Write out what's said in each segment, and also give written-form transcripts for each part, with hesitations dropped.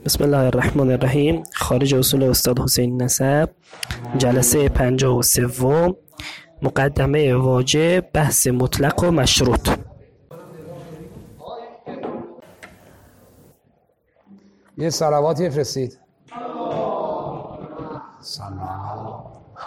بسم الله الرحمن الرحیم. خارج اصول استاد حسین نسب، جلسه 53، مقدمه واجب، بحث مطلق و مشروط. یه صلواتی فرستید. سلام.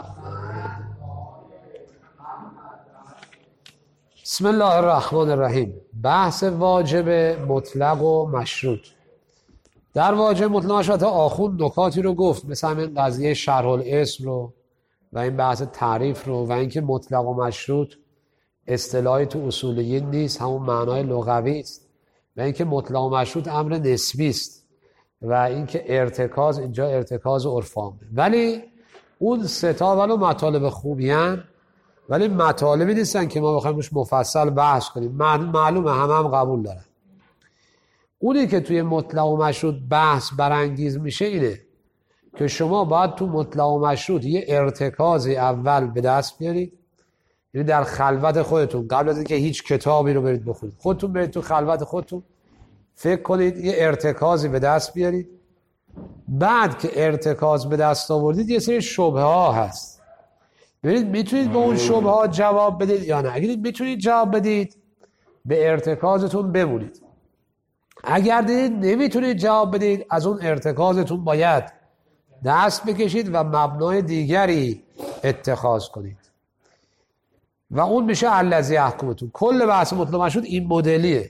بسم الله الرحمن الرحیم. بحث واجب مطلق و مشروط. در واجب مطلق و مشروط آخوند نکاتی رو گفت، مثل همین قضیه شرح الاسم رو و این بحث تعریف رو و اینکه مطلق و مشروط اصطلاحی تو اصولیین نیست، همون معنای لغوی است، و اینکه مطلق و مشروط امر نسبی است و اینکه ارتکاز اینجا ارتکاز عرف عامه. ولی اون سه تا ولو مطالب خوبی هستند، ولی مطالبی نیستن که ما بخوایم روش مفصل بحث کنیم. معلومه هم قبول دارن. اونی که توی مطلق و مشروط بحث برانگیز میشه اینه که شما باید تو مطلق و مشروط یه ارتکازی اول به دست بیارید، یعنی در خلوت خودتون قبل از اینکه هیچ کتابی رو برید بخونید، خودتون برید تو خلوت خودتون فکر کنید، یه ارتکازی به دست بیارید. بعد که ارتکاز به دست آوردید یه سری شبهه ها هست، ببینید میتونید به اون شبهه ها جواب بدید یا نه. اگه میتونید جواب بدید به ارتکازتون بمونید، اگر دیدید نمیتونید جواب بدید از اون ارتکازتون باید دست بکشید و مبنای دیگری اتخاذ کنید و اون میشه الذی یحکمتون. کل بحث مطلق مشروط این مدلیه.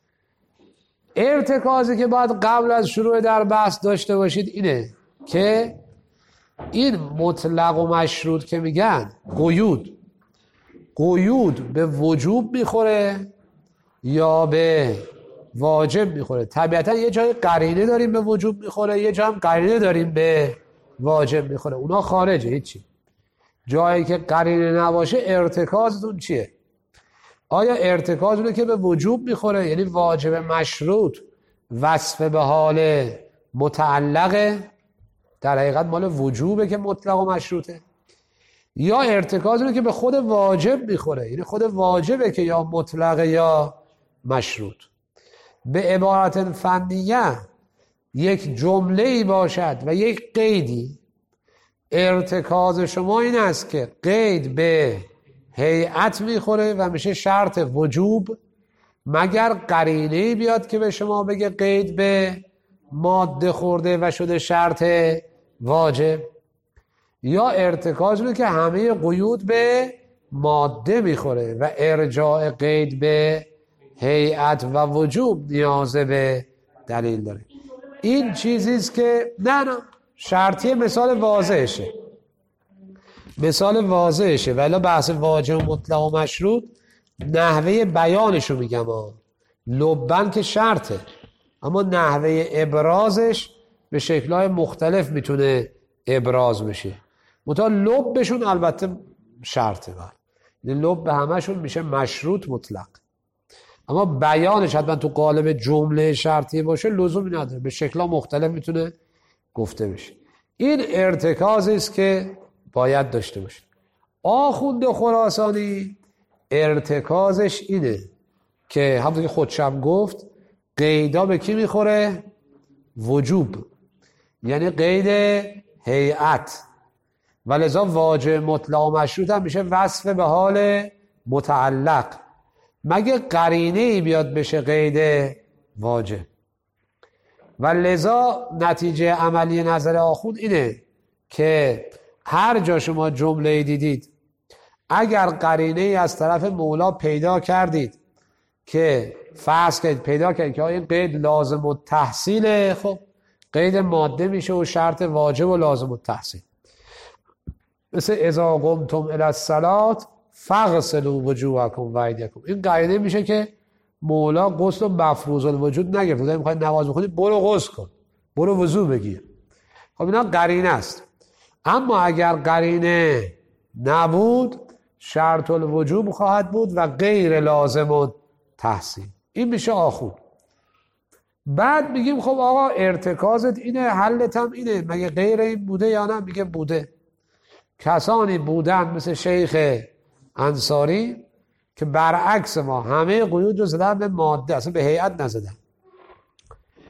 ارتکازی که باید قبل از شروع در بحث داشته باشید اینه که این مطلق و مشروط که میگن قیود به وجوب میخوره یا به واجب میخوره. طبیعتا یه جای قرینه داریم به وجوب میخوره، یه جا هم قرینه داریم به واجب میخوره، اونا خارجه. هیچی. جایی که قرینه نباشه ارتکازتون چیه؟ آیا ارتکازونه که به وجوب میخوره، یعنی واجب مشروط وصف به حال متعلقه، در حقیقت مال وجوبه که مطلق و مشروطه، یا ارتکازونه که به خود واجب میخوره، یعنی خود واجبه که یا مطلقه یا مشروط. به عبارت فنیه یک جمله‌ای باشد و یک قیدی، ارتکاز شما این است که قید به هیئت میخوره و میشه شرط وجوب، مگر قرینه‌ای بیاد که به شما بگه قید به ماده خورده و شده شرط واجب، یا ارتکاز رو که همه قیود به ماده میخوره و ارجاع قید به هیئت و وجوب نیاز به دلیل داره. این چیزیست که نه شرطیه، مثال واضحشه ولی بحث واجب مطلق و مشروط نحوه بیانشو میگم لبن که شرطه، اما نحوه ابرازش به شکل‌های مختلف میتونه ابراز بشه. منتها لبشون البته شرطه، یعنی لب به همشون میشه مشروط مطلق، اما بیانش حتما تو قالب جمله شرطی باشه لزومی نداره، به شکل‌ها مختلف میتونه گفته بشه. این ارتکازی است که باید داشته باشه. آخوند خراسانی ارتکازش اینه که همونطور که خودشم گفت قیدا به کی میخوره؟ وجوب، یعنی قید هیئت، و لذا واجب مطلق و مشروط هم میشه وصف به حال متعلق، مگه قرینه‌ای بیاد بشه قید واجب. و لذا نتیجه عملی نظر آخوند اینه که هر جا شما جمله دیدید اگر قرینه‌ای از طرف مولا پیدا کردید که فرض کنید پیدا کردید که این قید لازم التحصیله، خب قید ماده میشه و شرط واجب و لازم التحصیل، مثل اذا قمتم الی الصلاة فاغسلوا وجوهکم و ایدیکم. این قرینه میشه که مولا غسل و مفروض الوجود نگرفت، اگه میخوای نماز بخونی برو غسل کن، برو وضو بگیر. خب اینا قرینه است. اما اگر قرینه نبود شرط الوجوب خواهد بود و غیر لازم تحصیل. این میشه آخوند. بعد میگیم خب آقا ارتکازت اینه، حلت هم اینه، مگه غیر این بوده یا نه؟ میگه بوده. کسانی بودن مثل شیخ انصاری که برعکس ما همه قیود رو زدن به ماده، اصلا به هیئت نزدن.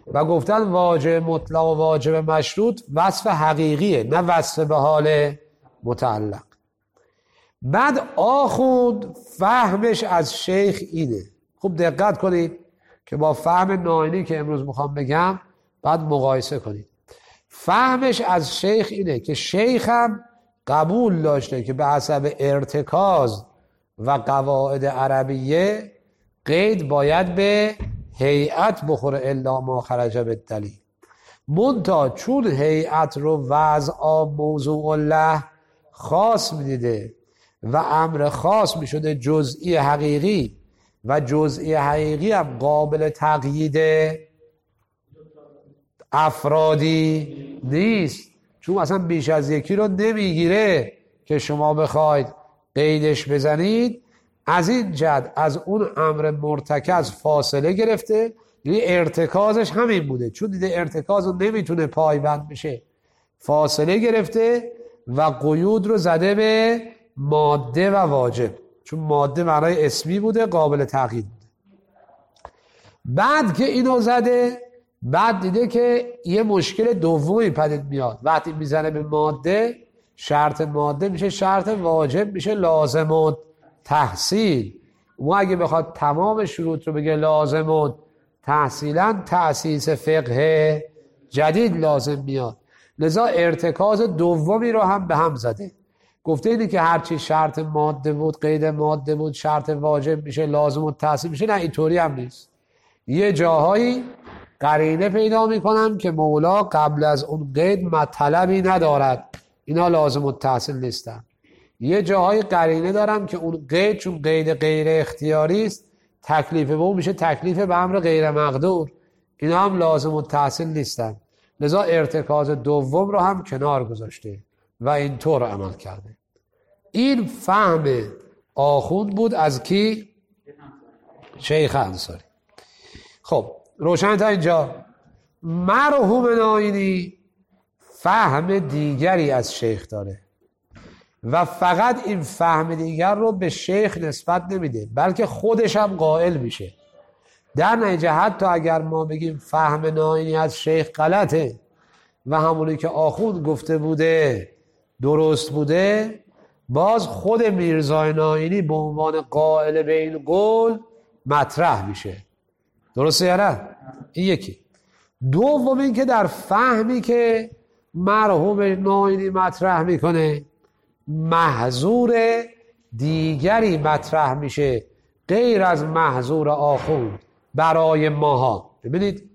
و گفتن واجب مطلق و واجب مشروط وصف حقیقیه، نه وصف به حال متعلق. بعد آخوند فهمش از شیخ اینه، خوب دقت کنید که با فهم ناینی که امروز میخوام بگم بعد مقایسه کنید. فهمش از شیخ اینه که شیخ هم قبول داشته که به حسب ارتکاز و قواعد عربیه قید باید به هیئت بخوره الا ما خرج بالدلیل. منتها چون هیئت رو وضع موضوع الله خاص میدیده و امر خاص میشده جزئی حقیقی و جزئی حقیقی هم قابل تقیید افرادی نیست، چون اصلا بیش از یکی رو نمیگیره که شما بخواید قیدش بزنید. از این جد از اون امر مرتکز فاصله گرفته، یعنی ارتکازش همین بوده، چون دیده ارتکاز رو نمیتونه پایبند بشه فاصله گرفته و قیود رو زده به ماده و واجب، چون ماده معنای اسمی بوده قابل تغییر بوده. بعد که اینو زده، بعد دیده که یه مشکل دومی پدید میاد، وقتی میزنه به ماده، شرط ماده میشه شرط واجب، میشه لازم و تحصیل. ما اگه بخواد تمام شروط رو بگه لازم و تحصیلا، تأسیس فقه جدید لازم میاد. لذا ارتکاز دومی رو هم به هم زده، گفته اینه که هرچی شرط ماده بود، قید ماده بود، شرط واجب میشه لازم و تحصیل میشه. نه، اینطوری هم نیست. یه جاهایی قرینه پیدا میکنم که مولا قبل از اون قید مطلبی ندارد، اینا لازم و تحصیل نیستن. یه جاهای قرینه دارم که اون قید چون قید غیر اختیاری است، تکلیف به اون میشه تکلیف به امر غیر مقدور، اینا هم لازم و تحصیل نیستن. لذا ارتکاز دوم رو هم کنار گذاشته و اینطور عمل کرده. این فهم آخوند بود از کی؟ شیخ انصاری. خب روشن تا اینجا. مرحوم ناینی فهم دیگری از شیخ داره و فقط این فهم دیگر رو به شیخ نسبت نمیده، بلکه خودش هم قائل میشه. در نتیجه حتی اگر ما بگیم فهم ناینی از شیخ غلطه و همونی که آخوند گفته بوده درست بوده، باز خود میرزای ناینی به عنوان قائل به این قول مطرح میشه. درسته یا نه؟ این یکی. دوم این که در فهمی که مرحوم ناینی مطرح میکنه محظور دیگری مطرح میشه غیر از محظور آخوند برای ماها. ببینید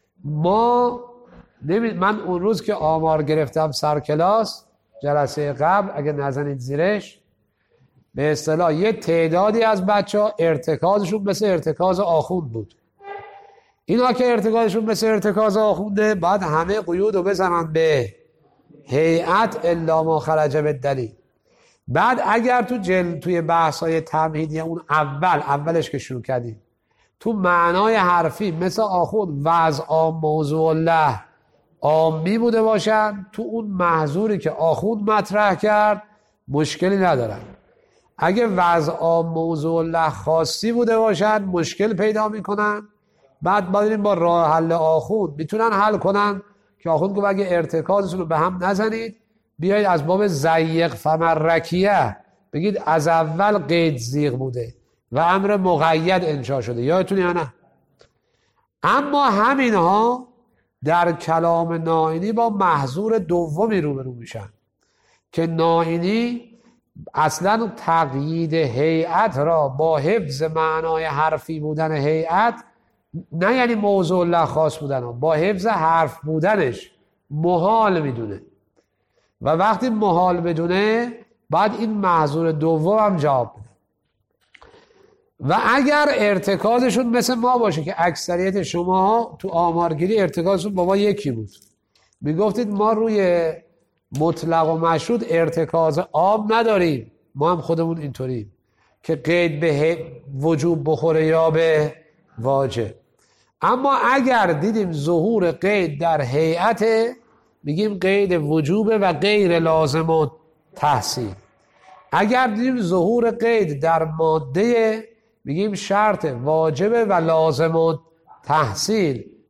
من اون روز که آمار گرفتم سر کلاس جلسه قبل، اگه نزنید زیرش، به اصطلاح یه تعدادی از بچه‌ها ارتکازشون مثل ارتکاز آخوند بود. اینا که ارتکازشون مثل ارتکاز آخونده بعد همه قیود رو بزنن به هیئت الا ما خرج بالدلیل. بعد اگر توی بحث‌های تمهیدی اون اولش که شروع کردیم تو معنای حرفی مثل آخوند وضع موضوع الله عامی بوده باشن، تو اون محظوری که آخوند مطرح کرد مشکلی ندارن. اگه وضع موضوع الله خاصی بوده باشن مشکل پیدا میکنن. بعد با راه حل آخوند میتونن حل کنن که آخوند گفت اگه ارتکازتون رو به هم نزنید، بیایید از باب ضیق فمرکیه بگید از اول قید زیغ بوده و امر مقید انشا شده. یادتونه یا نه؟ اما همینها در کلام ناینی با محظور دومی روبرو میشن که ناینی اصلا تقیید هیئت را با حفظ معنای حرفی بودن هیئت، نه یعنی موضوع الله خاص بودن، با حفظ حرف بودنش محال میدونه و وقتی محال بدونه بعد این محظور دوم هم جواب بده. و اگر ارتکازشون مثل ما باشه که اکثریت شما تو آمارگیری ارتکازشون با ما یکی بود، میگفتید ما روی مطلق و مشروط ارتکاز عام نداریم، ما هم خودمون اینطوریم که قید به وجوب بخوره یا به واجب. اما اگر دیدیم ظهور قید در هیئت، میگیم قید وجوب و غیر لازم و تحصیل. اگر دیدیم ظهور قید در ماده، میگیم شرط واجب و لازم و تحصیل.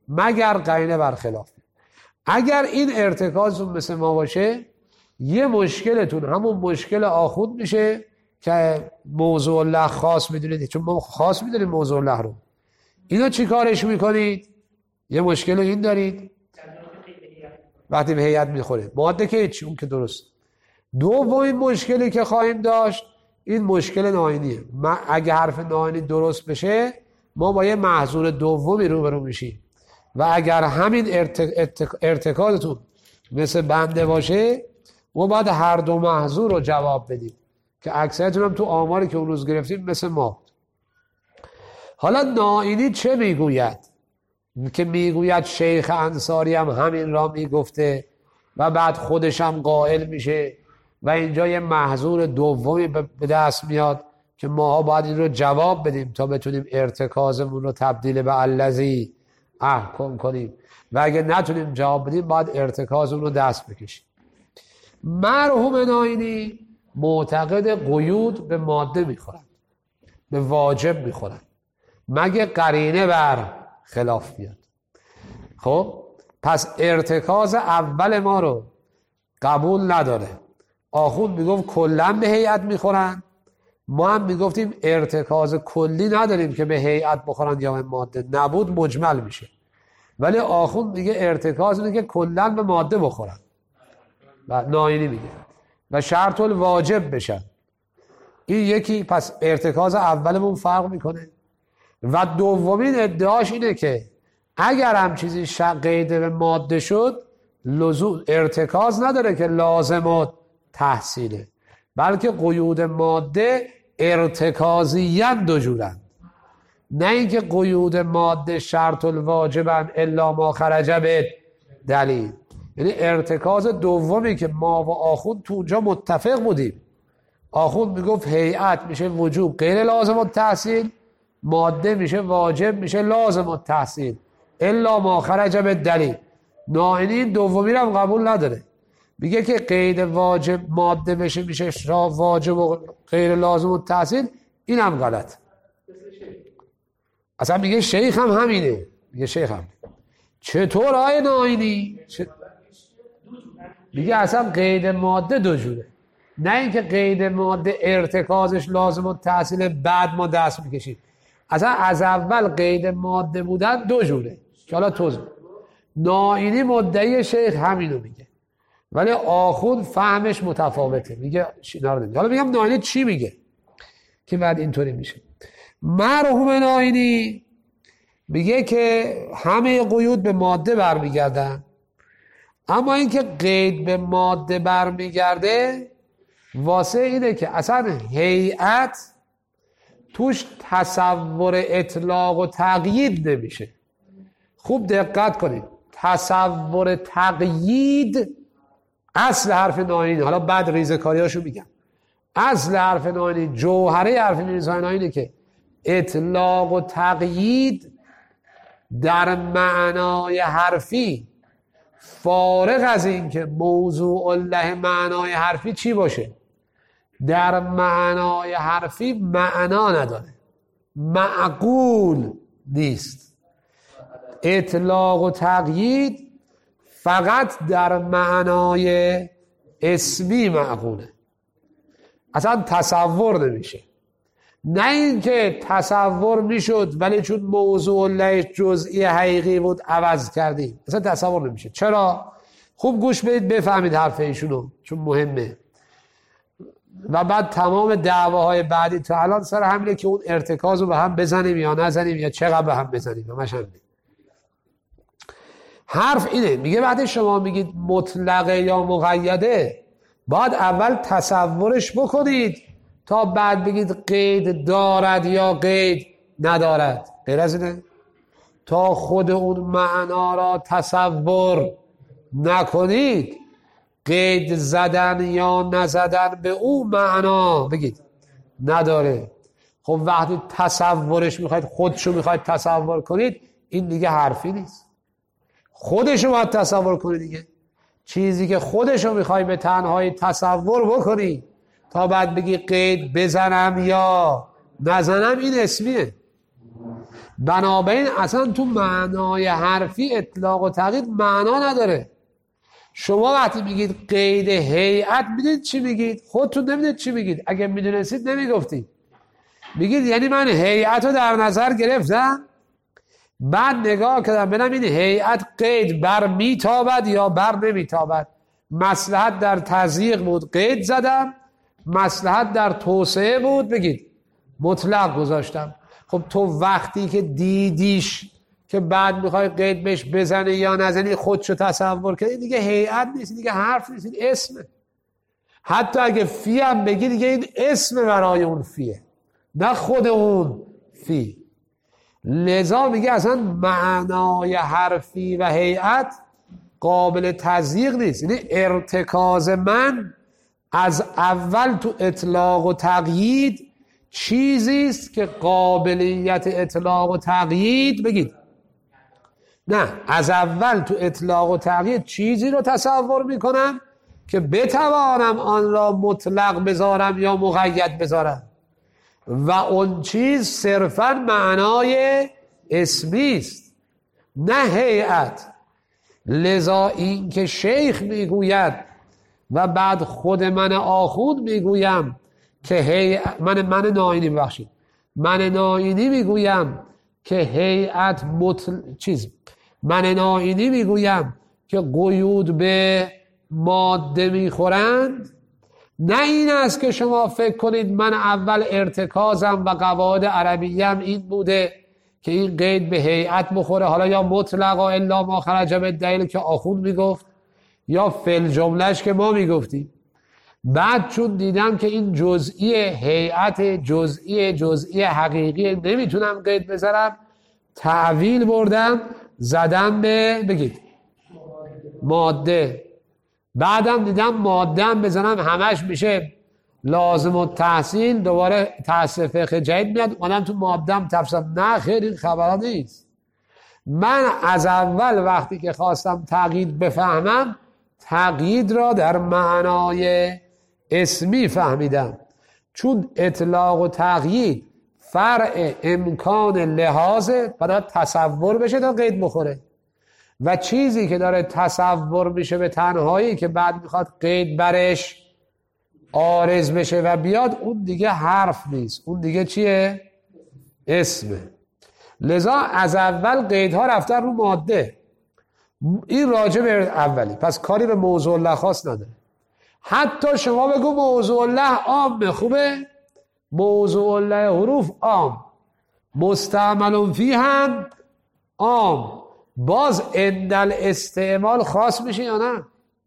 مگر قرینه برخلاف. اگر این ارتکازتون مثل ما باشه، یه مشکلتون همون مشکل آخوند میشه که موضوع الله خاص میدونید، چون ما خاص میدونیم موضوع الله رو. اینو چی کارش میکنید؟ یه مشکل این دارید وقتی به هیئت میخورید ماده که هیچ، اون که درست. دومین مشکلی که خواهیم داشت این مشکل ناینیه. اگه حرف ناینی درست بشه ما با یه محظور دومی روبرو میشیم و اگر همین ارتکازتون مثل بنده باشه ما باید هر دو محظور رو جواب بدیم که اکثرتون هم تو آماری که اون روز گرفتیم مثل ما. حالا ناینی چه میگوید؟ که میگوید شیخ انصاری هم همین را میگفته و بعد خودش هم قائل میشه و اینجا یه محظور دومی به دست میاد که ماها باید این رو جواب بدیم تا بتونیم ارتکازمون رو تبدیل به الذی احکم کنیم و اگه نتونیم جواب بدیم باید ارتکازمون رو دست بکشیم. مرحوم ناینی معتقد قیود به ماده میخورن، به واجب میخورن مگه قرینه بر خلاف بیاد. خب پس ارتکاز اول ما رو قبول نداره. آخوند میگفت کلا به هیئت میخورن، ما هم میگفتیم ارتکاز کلی نداریم که به هیئت بخورن یا به ماده، نبود مجمل میشه. ولی آخوند میگه ارتکاز اینه که کلا به ماده بخورن و ناینی میگه و شرط الواجب بشن. این یکی، پس ارتکاز اولمون فرق میکنه. و دومین ادعاش اینه که اگر هم چیزی قید به ماده شد لزوم ارتکاز نداره که لازم و تحصیله، بلکه قیود ماده ارتکازیاً دو جورن، نه اینکه قیود ماده شرط الواجبن الا ما خرج به دلیل. یعنی ارتکاز دومی که ما و آخوند تو اونجا متفق بودیم. آخوند میگفت هیئت میشه وجوب غیر لازم التحصیل، ماده میشه واجب میشه لازم التحصیل الا ما خرج به دلیل. ناینی دومی رو هم قبول نداره، میگه که قید واجب ماده بشه میشه واجب و غیر لازم التحصیل. این هم غلط. اصلا میگه شیخ هم همینه، میگه شیخ هم چطور آیه ناینی میگه اصلا قید ماده دو جوره، نه اینکه قید ماده ارتکازش لازم التحصیل بعد ما دست میکشیم. اصلا از اول قید ماده بودن دو جوره که حالا توضیح. ناینی مدعی شیخ همینو میگه ولی آخوند فهمش متفاوته، میگه اینا رو نمیگه. حالا میگم ناینی چی میگه که بعد اینطوری میشه. مرحوم ناینی میگه که همه قیود به ماده برمیگردن، اما اینکه قید به ماده برمیگرده واسه اینه که اصلا هیئت توش تصور اطلاق و تقیید نمیشه. خوب دقت کنید، تصور تقیید اصل حرف ناینی. حالا بعد ریزکاریاشو میگم. اصل حرف ناینی، جوهره حرف ناینی که اطلاق و تقیید در معنای حرفی فارغ از این که موضوع الله معنای حرفی چی باشه، در معنای حرفی معنا نداره، معقول نیست. اطلاق و تقیید فقط در معنای اسمی معقوله، اصلا تصور نمیشه. نه اینکه تصور میشد ولی چون موضوع الله جزئی حقیقی بود عوض کردیم، اصلا تصور نمیشه. چرا؟ خوب گوش بدید بفهمید حرف ایشونو چون مهمه. و بعد تمام دعواهای بعدی تا الان سر همینه که اون ارتکاز رو به هم بزنیم یا نزنیم یا چقدر به هم بزنیم. همش همینه. حرف اینه، میگه وقتی شما میگید مطلقه یا مقیده باید اول تصورش بکنید تا بعد بگید قید دارد یا قید ندارد. غیر از اینه؟ تا خود اون معنا را تصور نکنید قید زدن یا نزدن به اون معنا بگید نداره. خب وقتی تصورش میخواید، خودشو میخواید تصور کنید، این دیگه حرفی نیست. خودشو باید تصور کنید دیگه. چیزی که خودشو میخوای به تنهایی تصور بکنی تا بعد بگی قید بزنم یا نزنم، این اسمیه. بنابراین اصلا تو معنای حرفی اطلاق و تقیید معنا نداره. شما وقتی میگید قید هیئت میدید چی میگید؟ خودتون نمیدید چی میگید؟ اگه میدونستید نمیگفتید. میگید یعنی من هیئت رو در نظر گرفتم، بعد نگاه کردم ببینم این هیئت قید بر میتابد یا بر نمیتابد. مصلحت در تضییق بود قید زدم، مصلحت در توسعه بود بگید مطلق گذاشتم. خب تو وقتی که دیدیش که بعد میخوای قید بهش بزنی یا نزنی خودشو تصور کردی، دیگه هیئت نیست، دیگه حرف نیست، این اسمه. حتی اگه فی هم بگی دیگه این اسم برای اون فیه، نه خود اون فی. لذا میگه اصلا معنای حرفی و هیئت قابل تضییق نیست. یعنی ارتکاز من از اول تو اطلاق و تقیید چیزی است که قابلیت اطلاق و تقیید بگید نه، از اول تو اطلاق و تقیید چیزی رو تصور میکنم که بتوانم آن را مطلق بذارم یا مقید بذارم و اون چیز صرفا معنای اسمی است نه هیئت. لذا این که شیخ میگوید و بعد خود من آخوند میگویم که من ناینی ببخشید، من ناینی میگویم که هیئت من ناینی میگویم که قیود به ماده میخورند. نه این است که شما فکر کنید من اول ارتکازم و قواعد عربیم این بوده که این قید به هیئت بخوره، حالا یا مطلقا الا ما خرج بالدلیل که آخوند میگفت یا فل جملهش که ما میگفتیم. بعد چون دیدم که این جزئی هیئت جزئی حقیقی نمیتونم قید بذارم، تعویل بردم زدم به بگید ماده. بعدم دیدم ماده هم بزنم همش میشه لازم التحصیل، دوباره تحصیل فقه جدید میاد منم تو ماده هم تفسیرم. نه خیر، این خبرها نیست. من از اول وقتی که خواستم تقیید بفهمم، تقیید را در معنای اسمی فهمیدم، چون اطلاق و تقیید فرع امکان لحاظه، باید تصور بشه تا قید بخوره، و چیزی که داره تصور میشه به تنهایی که بعد میخواد قید برش عارض بشه و بیاد، اون دیگه حرف نیست، اون دیگه چیه؟ اسمه. لذا از اول قیدها رفتن رو ماده. این راجع به اولی، پس کاری به موضوع الله خاص نداره. حتی شما بگو موضوع الله عامه، خوبه؟ موضوع الله حروف عام، مستعمل فی هم عام، باز اندل استعمال خاص میشه یا نه؟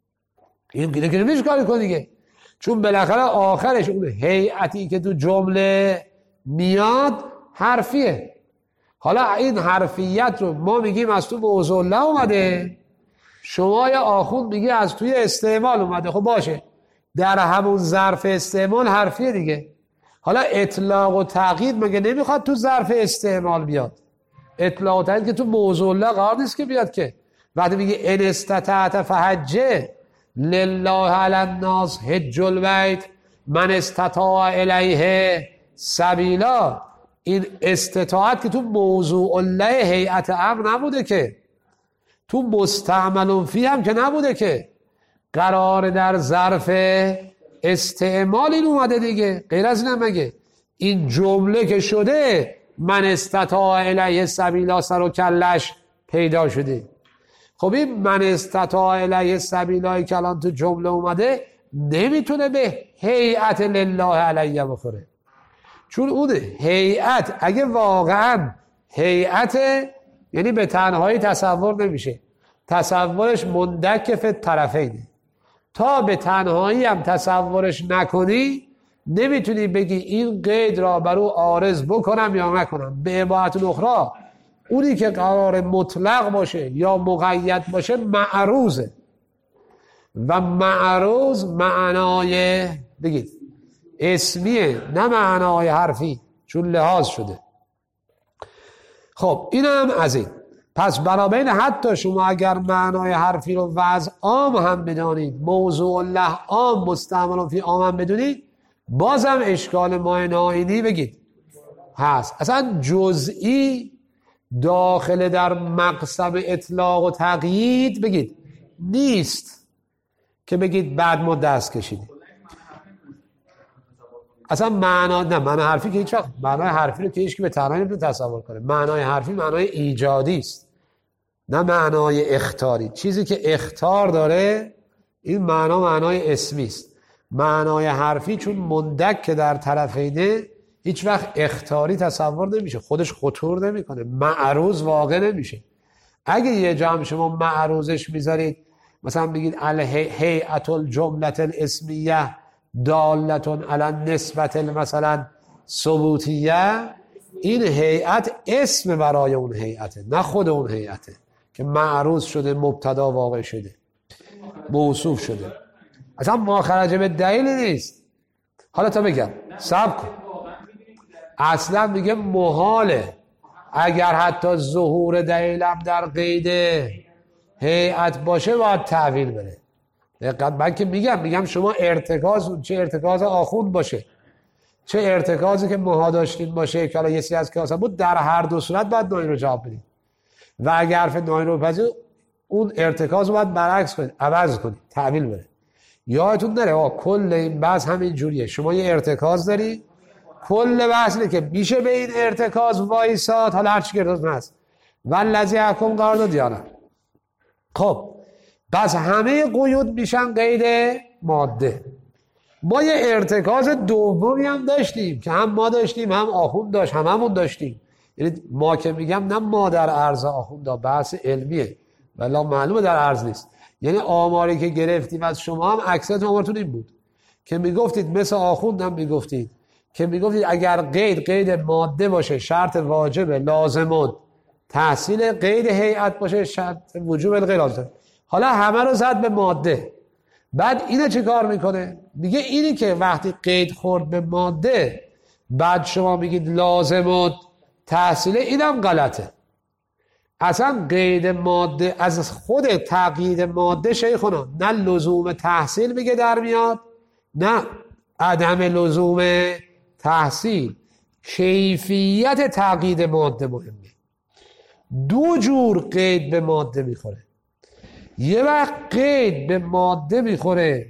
این که نمیشه کاری کنی دیگه، چون بالاخره آخرش اون هیئتی که تو جمله میاد حرفیه. حالا این حرفیت رو ما میگیم از تو موضوع الله اومده، شما یا آخوند میگی از توی استعمال اومده. خب باشه، در همون ظرف استعمال حرفیه دیگه. حالا اطلاق و تقیید مگه نمیخواد تو ظرف استعمال بیاد؟ اطلاق و تقیید که تو موضوع الله قرار نیست که بیاد که. وقتی میگه ان استطعت فحجه لله علی الناس حج البیت من استطاع الیه سبیلا، این استطاعت که تو موضوع الله هیئت امر نبوده که، تو مستعمل فی هم که نبوده که، قرار در ظرف استعمال این اومده دیگه. غیر از این مگه این جمله که شده من استطاع الیه سبیلا سر و کلش پیدا شده. خب این من استطاع الیه سبیلایی که الان تو جمله اومده نمیتونه به هیئت لله علیه بخوره، چون اون هیئت اگه واقعا هیئت یعنی به تنهایی تصور نمیشه، تصورش مندکف طرفینه. تا به تنهایی هم تصورش نکنی نمیتونی بگی این قید را برو عارض بکنم یا نکنم. به عبارت اخرى اونی که قرار مطلق باشه یا مقید باشه معروضه، و معروض معنای بگید اسمیه نه معنای حرفی، چون لحاظ شده. خب اینم از این. پس بنابراین حتی شما اگر معنای حرفی رو وضع عام هم بدانید، موضوع الله عام مستعمل فی عام هم بدونید، بازم اشکال ما ناینی بگید هست. اصلا جزئی داخل در مقسم اطلاق و تقیید بگید نیست که بگید بعد ما دست کشیدیم. اصلا معنای حرفی که هیچ وقت معنای حرفی رو که هیچ کی به تنهایی نمیتونه تصور کنه. معنای حرفی معنای ایجادی است، نه معنای اخطاری. چیزی که اخطار داره این معنای اسمی است. معنای حرفی چون مندک که در طرفینه هیچ وقت اخطاری تصور نمیشه، خودش خطور نمیکنه، معروض واقع نمیشه. اگه یه جمع شما معروضش میذارید مثلا بگید الهیئة الجملة الاسمیه دالتون علی نسبت مثلا ثبوتیه، این هیئت اسم برای اون هیئته، نه خود اون هیئته که معروض شده، مبتدا واقع شده، موصوف شده. اصلا ما خرج به دلیل نیست. حالا تا بگم صبر کن. اصلا میگه محاله اگر حتی ظهور دلیلم در قید هیئت باشه باید تعویل بره. دقیقاً من که میگم شما ارتکاز، چه ارتکاز آخوند باشه چه ارتکازی که ماها داشتیم باشه که حالا یه از که آسان بود، در هر دو صورت باید ناین رو جواب بدید. و اگر حرف ناین رو پذیر اون ارتکاز رو باید برعکس کنید، عوض کنید، تعویل بره. یادتون نره کل این بحث همین جوریه. شما یه ارتکاز داری، کل بحث اینه که میشه به این ارتکاز وایساد، حالا هر چی که ارتکاز هست والذی حکم قرار داد یا نه. خب بس همه قیود میشن قید ماده. ما یه ارتکاز دومی هم داشتیم که هم ما داشتیم هم آخوند داشت، هممون داشتیم. یعنی ما که میگم نه ما در عرض آخوند، بحث علمیه ولی معلومه در عرض نیست. یعنی آماری که گرفتیم از شما هم اکثر آمارتون این بود که میگفتید مثل آخوند هم میگفتید که میگفتید اگر قید ماده باشه شرط واجب لازمون، تحصیل قید هیئت باشه شرط وجوب غیر لازم. حالا همه رو زد به ماده. بعد اینه چه کار میکنه؟ میگه اینی که وقتی قید خورد به ماده بعد شما میگید لازمون تحصیل، اینم غلطه. اصلا قید ماده از خود تقیید ماده شیخونا نه لزوم تحصیل میگه در میاد نه عدم لزوم تحصیل. کیفیت تقیید ماده مهمه. دو جور قید به ماده میخوره. یه وقت قید به ماده میخوره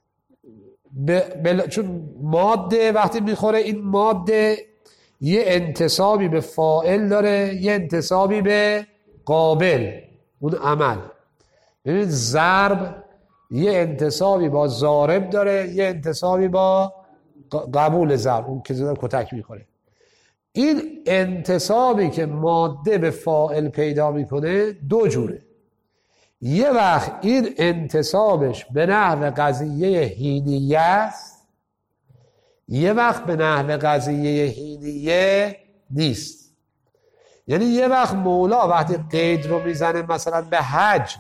چون ماده وقتی میخوره این ماده یه انتسابی به فاعل داره، یه انتسابی به قابل اون عمل. ببینید ضرب یه انتسابی با ضارب داره، یه انتسابی با قبول ضرب اون که زدن کتک میخوره. این انتسابی که ماده به فاعل پیدا میکنه دو جوره. یه وقت این انتسابش به نحو قضیه حینیه است، یه وقت به نحو قضیه حینیه نیست. یعنی یه وقت مولا وقتی قید رو میزنه مثلا به حج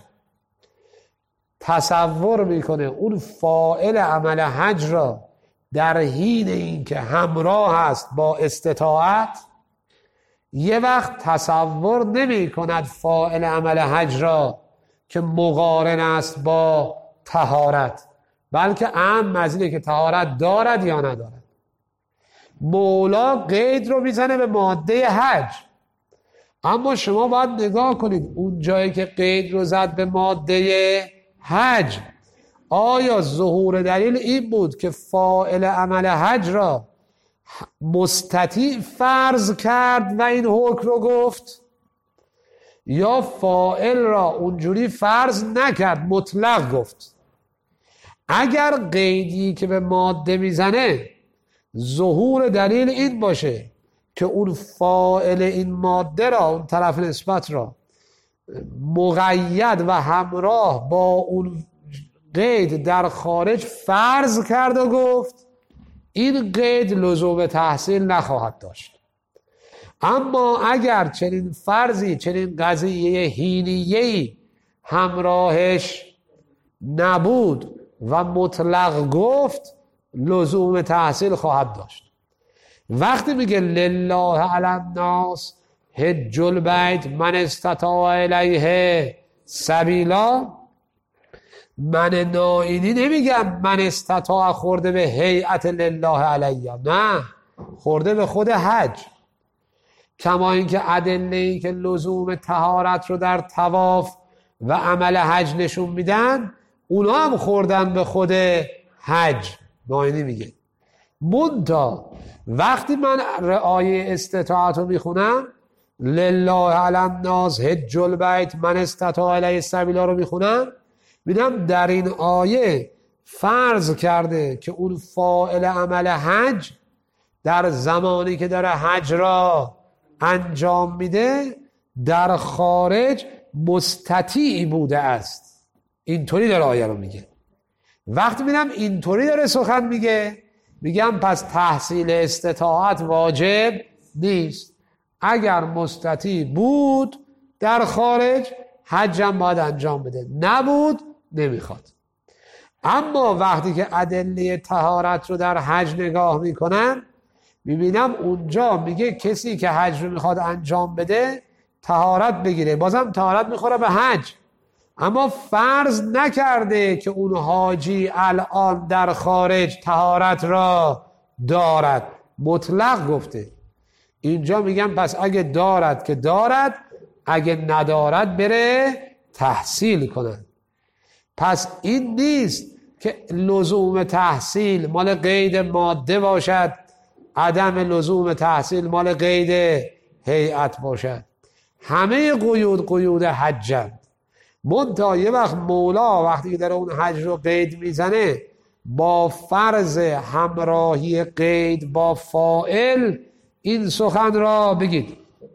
تصور میکنه اون فاعل عمل حج را در حین این که همراه هست با استطاعت، یه وقت تصور نمی کند فاعل عمل حج را که مقارن است با طهارت، بلکه اهم از اینه که طهارت دارد یا ندارد. مولا قید رو میزنه به ماده حج، اما شما باید نگاه کنید اون جایی که قید رو زد به ماده حج آیا ظهور دلیل این بود که فاعل عمل حج را مستطیع فرض کرد و این حکم رو گفت، یا فاعل را اونجوری فرض نکرد مطلق گفت؟ اگر قیدی که به ماده میزنه ظهور دلیل این باشه که اون فاعل این ماده را، اون طرف نسبت را مقید و همراه با اون قید در خارج فرض کرد و گفت، این قید لزوم تحصیل نخواهد داشت. اما اگر چنین فرضی، چنین قضیه حینیه‌ای همراهش نبود و مطلق گفت، لزوم تحصیل خواهد داشت. وقتی میگه لله علی الناس حج البیت من استطاع الیه سبیلا، من نائینی نمیگم من استطاع خورده به هیئت لله علیه، نه، خورده به خود حج کما اینکه ادله‌ای که لزوم طهارت رو در طواف و عمل حج نشون میدن اونا هم خوردن به خود حج. ناینی میگه منتها وقتی من رعایه استطاعت رو میخونم، لله علی الناس حج البیت من استطاع الیه سبیلا رو میخونم، میدم در این آیه فرض کرده که اون فاعل عمل حج در زمانی که داره حج را انجام میده در خارج مستطیع بوده است. اینطوری داره آیه رو میگه. وقتی میدم اینطوری داره سخن میگه، میگم پس تحصیل استطاعت واجب نیست. اگر مستطیع بود در خارج حجم باید انجام بده، نبود نمیخواد. اما وقتی که ادله طهارت رو در حج نگاه میکنم، میبینم اونجا میگه کسی که حج رو میخواد انجام بده طهارت بگیره. بازم طهارت میخوره به حج، اما فرض نکرده که اون حاجی الان در خارج طهارت را دارد، مطلق گفته. اینجا میگم پس اگه دارد که دارد، اگه ندارد بره تحصیل کنن. پس این نیست که لزوم تحصیل مال قید ماده باشد، عدم لزوم تحصیل مال قید هیئت باشد. همه قیود حجند. منتها یه وقت مولا وقتی که در اون حج رو قید میزنه با فرض همراهی قید با فاعل این سخن را بگید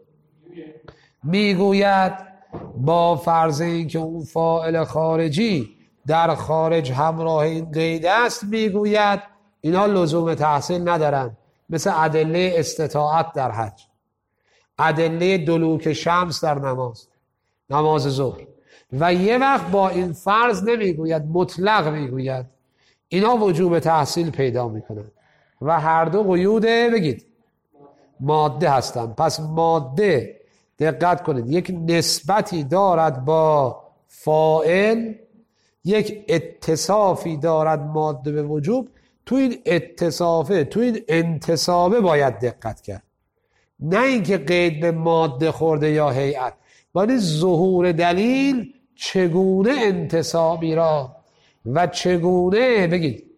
میگوید، با فرض این که اون فاعل خارجی در خارج همراه این قید است میگوید. اینا لزوم تحصیل ندارن، مثل ادله استطاعت در حج، ادله دلوک شمس در نماز ظهر. و یه وقت با این فرض نمیگوید، مطلق میگوید. اینا وجوب تحصیل پیدا میکنن و هر دو قیود بگید ماده هستن. پس ماده دقت کنید یک نسبتی دارد با فاعل، یک اتصافی دارد ماده به وجوب. تو این اتصافه، تو این انتصابه باید دقت کرد، نه اینکه قید به ماده خورده یا هیئت. ولی ظهور دلیل چگونه انتصابی را و چگونه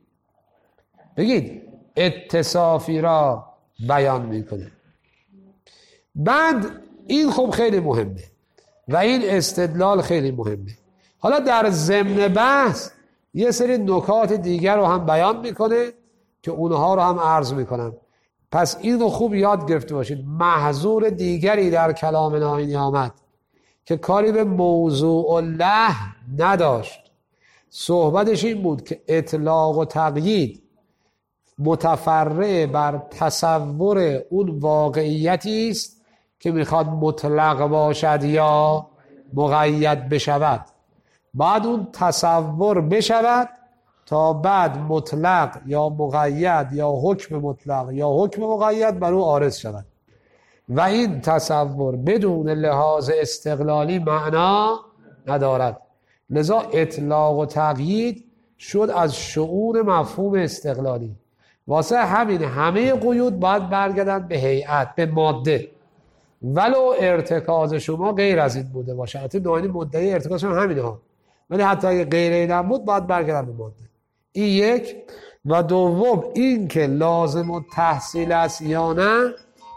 بگید اتصافی را بیان میکنه. بعد این خب خیلی مهمه و این استدلال خیلی مهمه. حالا در ضمن بحث یه سری نکات دیگر رو هم بیان میکنه که اونها رو هم عرض میکنم. پس این رو خوب یاد گرفته باشید. محظور دیگری در کلام ناینی آمد که کاری به موضوع الله نداشت. صحبتش این بود که اطلاق و تقیید متفرع بر تصور اون واقعیتی است که میخواد مطلق باشد یا مقید بشود. بعد اون تصور بشود تا بعد مطلق یا مقید یا حکم مطلق یا حکم مقید بر او عارض شود. و این تصور بدون لحاظ استقلالی معنا ندارد. لذا اطلاق و تقیید شد از شعور مفهوم استقلالی. واسه همین همه قیود باید برگردن به هیئت، به ماده، ولو ارتکاز شما غیر از این بوده باشه. حتی ناینی مدعی ارتکاز شما همینه ها، ولی حتی اگه غیر این هم بود باید برگردن به ماده. این یک. و دوم این که لازم التحصیل است یا نه،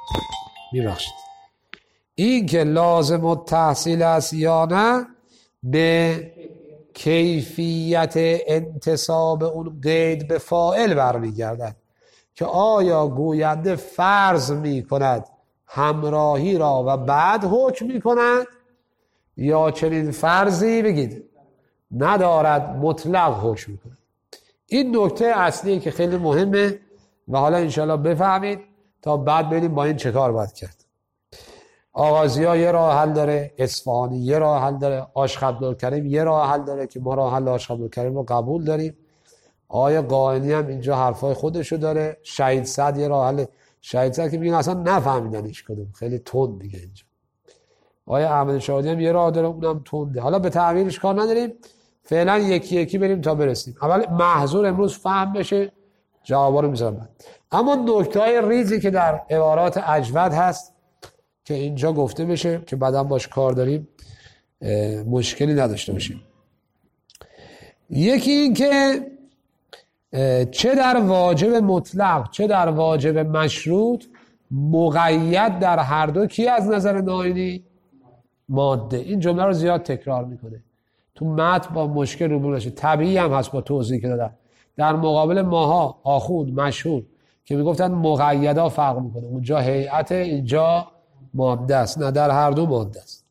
این که لازم التحصیل است یا نه به کیفیت انتصاب اون قید به فاعل برمیگردد که آیا گوینده فرض می کند همراهی را و بعد حکم می کند یا چنین فرضی بگید ندارد مطلق حکم می کند. این نکته اصلیه که خیلی مهمه و حالا انشاءالله بفهمید تا بعد ببینیم با این چه کار باید کرد. آغازی ها یه راه حل داره، اصفهانی یه راه حل داره، عاشق عبدالکریم یه راه حل داره که ما راه حل عاشق عبدالکریم رو قبول داریم. آقای قائنی هم اینجا حرفای خودشو داره. شهید سعد یه راه حل، شهید سعد که میگن اصلا نفهمیدنش کدوم، خیلی تند میگه اینجا. آقای احمد شادی هم یه راه داره، اونم تنده. حالا به تعبیرش کار نداریم، فعلا یکی یکی بریم تا برسیم. اول محظور امروز فهم بشه، جوابا رو میذارم. اما نکته‌های ریزی که در عبارات اجود هست که اینجا گفته بشه که بعدم باش کار داریم مشکلی نداشته باشیم. یکی این که چه در واجب مطلق چه در واجب مشروط مقید در هر دو کی از نظر ناینی؟ ماده. این جمله رو زیاد تکرار میکنه تو متن، با مشکل روبرو نشه. طبیعی هم هست با توضیح که دادم. در مقابل ماها آخوند مشهور که میگفتن مقیدا فرق میکنه، اونجا هیئت اینجا ماده است، نه در هر دو ماده است.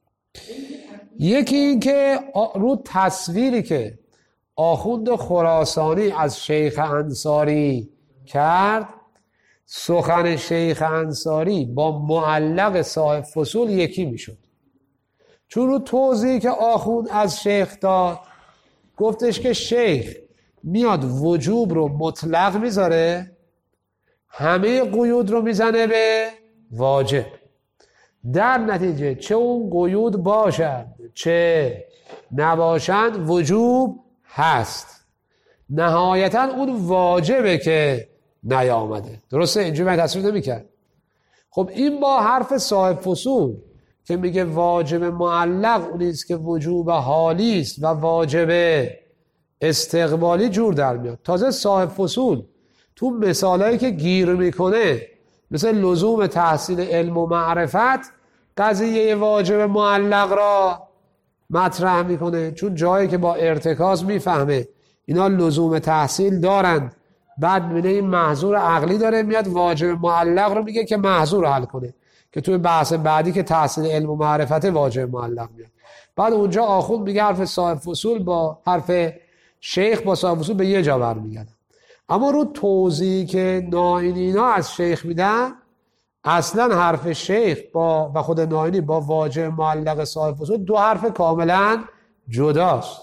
یکی این که رو تصویری که آخوند خراسانی از شیخ انصاری کرد، سخن شیخ انصاری با معلق صاحب فصول یکی میشد. چون رو توضیحی که آخوند از شیخ داد گفتش که شیخ میاد وجوب رو مطلق میذاره، همه قیود رو میزنه به واجب. در نتیجه چه اون قیود باشد چه نباشند وجوب هست. نهایتا اون واجبه که نیامده. درسته؟ اینجوری من تصویر نمی‌کرد. خب این با حرف صاحب فصول که میگه واجب معلق اونیست که وجوب حالی است و واجب استقبالی جور در میاد. تازه صاحب فصول تو مثالایی که گیر میکنه مثل لزوم تحصیل علم و معرفت قضیه واجب معلق را مطرح میکنه، چون جایی که با ارتکاز میفهمه اینا لزوم تحصیل دارند، بعد میبینه این محظور عقلی داره، میاد واجب معلق رو میگه که محظور رو حل کنه، که توی بحث بعدی که تحصیل علم و معرفت واجب معلق میاد. بعد اونجا آخوند میگه حرف صاحب فصول با حرف شیخ با صاحب فصول به یه جا برمیگردن. اما رو توضیحی که ناینینا از شیخ میدن، اصلا حرف شیخ با و خود ناینی با واجب معلق صاحب فصول دو حرف کاملا جداست.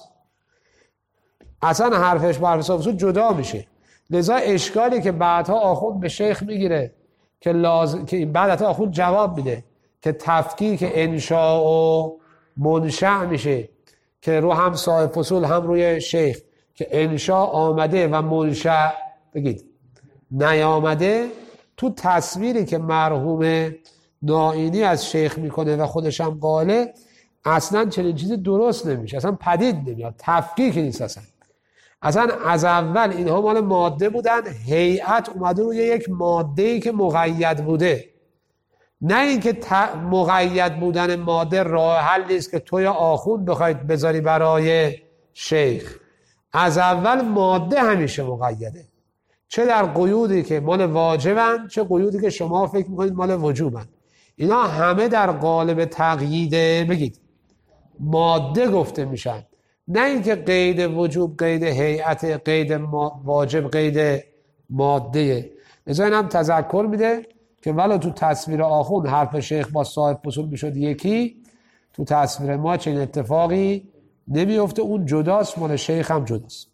اصلا حرفش با حرف صاحب فصول جدا میشه. لذا اشکالی که بعدها آخوند به شیخ میگیره که که بعدها آخوند جواب میده که تفکیک انشاء و منشأ میشه، که رو هم صاحب فصول هم روی شیخ، که انشاء آمده و منشأ بگید نیامده. تو تصویری که مرحوم ناینی از شیخ میکنه و خودش هم قاله، اصلا چنین چیزی درست نمیشه، اصلا پدید نمیاد، تفکیک نیست. اصلا از اول اینها مال ماده بودن، هیئت اومده روی یک ماده‌ای که مقید بوده. نه اینکه مقید بودن ماده راه حل نیست که تو یا آخوند بخواید بذاری برای شیخ. از اول ماده همیشه مقیده، چه در قیودی که مال واجبن چه قیودی که شما فکر میکنید مال وجوبن. اینا همه در قالب تقیید بگید ماده گفته میشن، نه اینکه قید وجوب قید هیئت، قید واجب قید ماده. لذا این هم تذکر میده که ولو تو تصویر آخوند حرف شیخ با صاحب فصول میشد یکی، تو تصویر ما چنین اتفاقی نمیفته، اون جداست، مال شیخ هم جداست.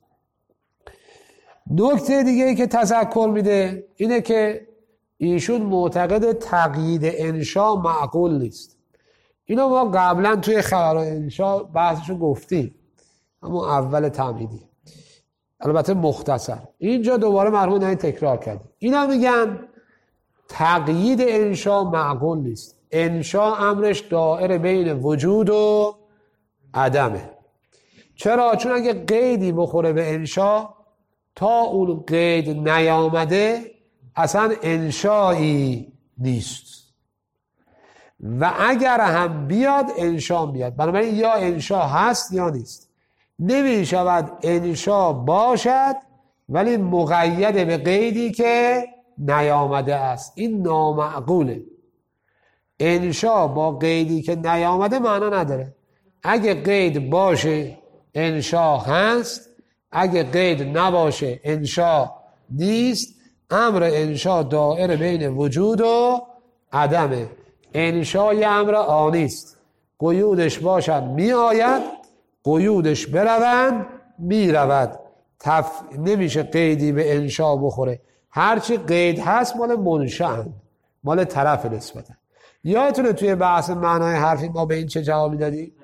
نکته دیگه ای که تذکر میده اینه که ایشون معتقد تقیید انشاء معقول نیست. اینو ما قبلا توی خبرهای انشاء بحثشو گفتیم، اما اول تمهیدی، البته مختصر. اینجا دوباره مرحوم ناینی تکرار کرده. اینا میگن تقیید انشاء معقول نیست. انشاء امرش دائره بین وجود و عدمه. چرا؟ چون اگه قیدی بخوره به انشاء، تا اون قید نیامده اصلا انشایی نیست، و اگر هم بیاد انشا بیاد. بنابراین یا انشا هست یا نیست. نمی شود انشا باشد ولی مقید به قیدی که نیامده است. این نامعقوله. انشا با قیدی که نیامده معنا نداره. اگه قید باشه انشا هست، اگه قید نباشه انشا نیست. امر انشا دائره بین وجود و عدمه. انشا یه امر آنیست، قیودش باشد می آید، قیودش برون می رود. نمیشه قیدی به انشا بخوره. هرچی قید هست مال منشأ، مال طرف نسبتا. یادتونه توی بحث معنای حرفی ما به این چه جوابی دادیم؟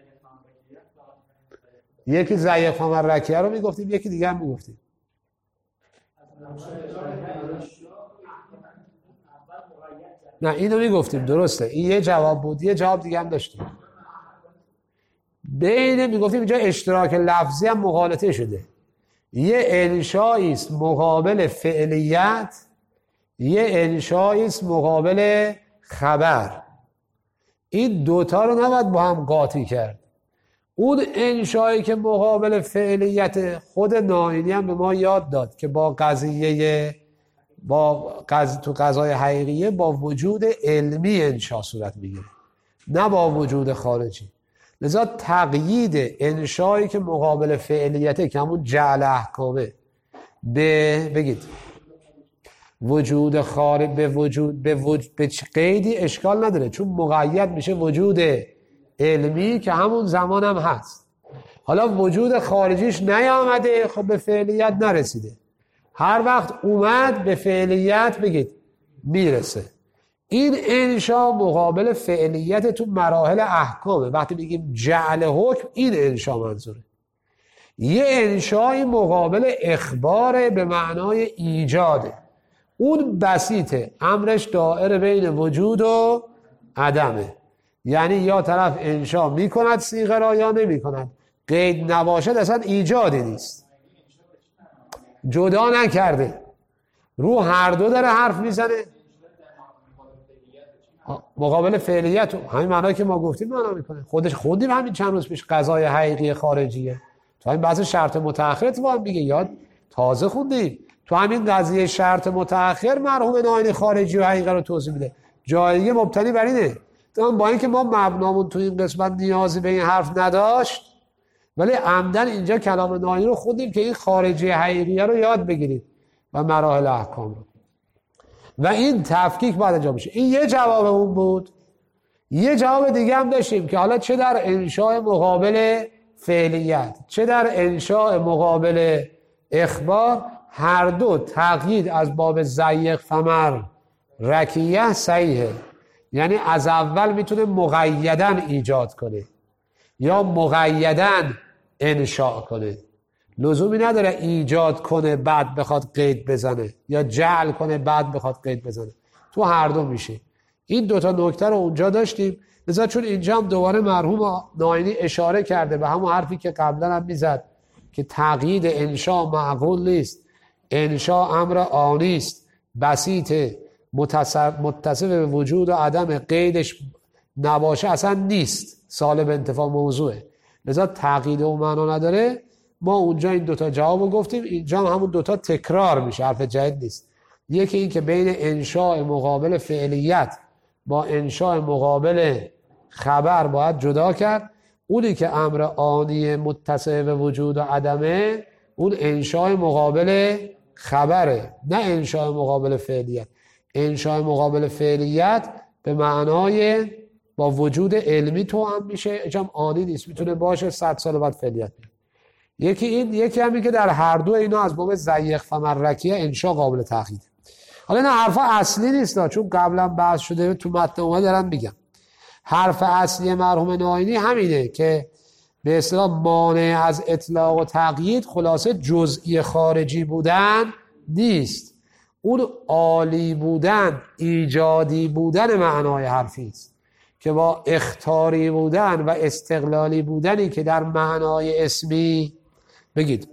یکی ضعیف رکیه رو میگفتیم، یکی دیگه هم میگفتیم نه اینو میگفتیم درسته، این یه جواب بود. یه جواب دیگه هم داشتیم بین، میگفتیم اینجا اشتراک لفظی هم مغالطه شده. یه انشایی است مقابل فعلیت، یه انشایی است مقابل خبر. این دوتا رو نباید با هم قاطی کرد. اون انشایی که مقابل فعلیت، خود نائینی هم به ما یاد داد که با قضیه تو قضای حقیقیه با وجود علمی انشا صورت میگیره، نه با وجود خارجی. لذا تقیید انشایی که مقابل فعلیته که همون جعل احکامه بگید وجود خارج به قیدی اشکال نداره، چون مقید میشه وجود علمی که همون زمان هم هست. حالا وجود خارجیش نیامده، خب به فعلیت نرسیده. هر وقت اومد به فعلیت بگید میرسه. این انشا مقابل فعلیت تو مراحل احکامه. وقتی بگیم جعل حکم، این انشا منظوره. یه انشای مقابل اخبار به معنای ایجاده. اون بسیطه، امرش دائره بین وجود و عدمه. یعنی یا طرف انشا میکند صیغه را یا نمیکند. قید نباشد اصلا ایجادی نیست، جدا نکرده، رو هر دو داره حرف میزنه. مقابل فعلیت همین معنایی که ما گفتیم معنا میکنه. خودش خوندیم همین چند روز پیش قضای حقیقی خارجیه. تو همین بحث شرط متأخر اتفاقا میگه، یاد تازه خوندیم. تو همین قضیه شرط متأخر مرحوم نائینی خارجی و حقیقه رو توضیح میده. جای دیگه مبتنی بر اینه. با اینکه ما مبنامون تو این قسمت نیازی به این حرف نداشت، ولی عمدن اینجا کلام نائینی رو خوندیم که این خارجی حقیقیه رو یاد بگیرید و مراحل احکام رو. و این تفکیک باید انجام بشه. این یه جواب اون بود. یه جواب دیگه هم داشتیم که حالا چه در انشاء مقابل فعلیت چه در انشاء مقابل اخبار، هر دو تقیید از باب ضیق فمر رکیه صحیحه. یعنی از اول میتونه مقیدن ایجاد کنه یا مقیدن انشاء کنه. لزومی نداره ایجاد کنه بعد بخواد قید بزنه یا جعل کنه بعد بخواد قید بزنه. تو هر دو میشه. این دوتا نکته رو اونجا داشتیم. لذا چون اینجا هم دوباره مرحوم نائینی اشاره کرده به همون حرفی که قبلا هم میزد که تقیید انشاء معقول نیست، انشاء امر آنی است، بسیط متصف به وجود و عدم، قیدش نباشه اصلا نیست، سالب انتفاع موضوعه. لذا تقیید اون معنا نداره. ما اونجا این دوتا جواب گفتیم، اینجا هم همون دوتا تکرار میشه، حرف جدید نیست. یکی این که بین انشاء مقابل فعلیت با انشاء مقابل خبر باید جدا کرد. اونی که امر آنی متصف به وجود و عدمه، اون انشاء مقابل خبره، نه انشاء مقابل فعلیت. انشاء مقابل فعلیت به معنای با وجود علمی تو هم میشه، اجام آنی نیست، میتونه باشه 100 سال بعد فعلیت. یکی این، یکی همین که در هر دو اینا از باب ضیق فمرکیه انشاء قابل تقیید. حالا اینا حرفا اصلی نیست، چون قبلا بحث شده تو متن اومد دارم میگم. حرف اصلی مرحوم نائینی همینه که به اصطلاح مانع از اطلاق و تقیید خلاصه جزئی خارجی بودن نیست، اون عالی بودن، ایجادی بودن معنای حرفی است که با اختیاری بودن و استقلالی بودنی که در معنای اسمی بگید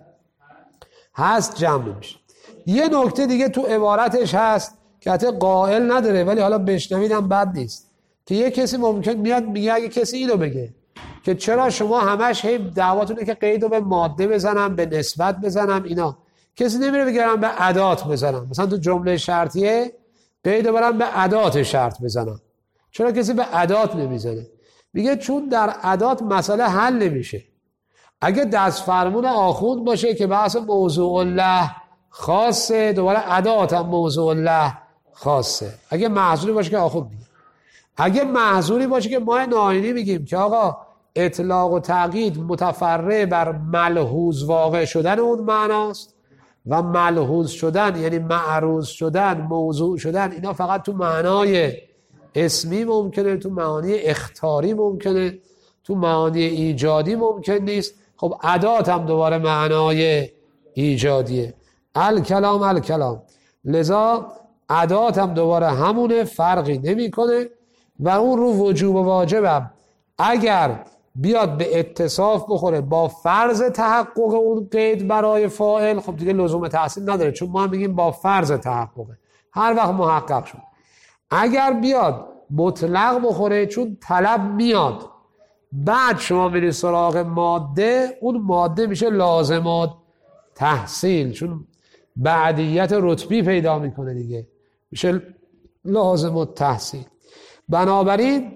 هست جمع میشه. یه نکته دیگه تو عبارتش هست که حتی قائل نداره ولی حالا بشنویدم بد نیست، که یه کسی ممکن میاد میگه اگه کسی اینو بگه که چرا شما همش هی دعواتونه که قیدو به ماده بزنم، به نسبت بزنم، اینا کسی نمیره بگم به ادات بزنم. مثلا تو جمله شرطیه قیدو برم به ادات شرط بزنم. چرا کسی به ادات نمیزنه؟ میگه چون در ادات مسئله حل نمیشه. اگه دست فرمون آخوند باشه که بحث موضوع الله خاصه، دوباره ادات هم موضوع الله خاصه. اگه محظوری باشه که آخوند میگه، اگه محظوری باشه که ما نائینی میگیم که آقا اطلاق و تقیید متفرع بر ملحوظ واقع شدن اون معناست و ملحوظ شدن یعنی معروض شدن، موضوع شدن، اینا فقط تو معنای اسمی ممکنه، تو معانی اختیاری ممکنه، تو معانی ایجادی ممکن نیست. خب ادات هم دوباره معنای ایجادیه. الکلام. لذا ادات هم دوباره همونه، فرقی نمیکنه و اون رو وجوب و واجبم اگر بیاد به اتصاف بخوره با فرض تحقق اون قید برای فاعل، خب دیگه لزوم تحصیل نداره، چون ما میگیم با فرض تحققه، هر وقت محقق شد. اگر بیاد مطلق بخوره، چون طلب میاد بعد شما میرید سراغ ماده، اون ماده میشه لازمات تحصیل، چون بعدیت رتبی پیدا میکنه دیگه، میشه لازمات تحصیل. بنابراین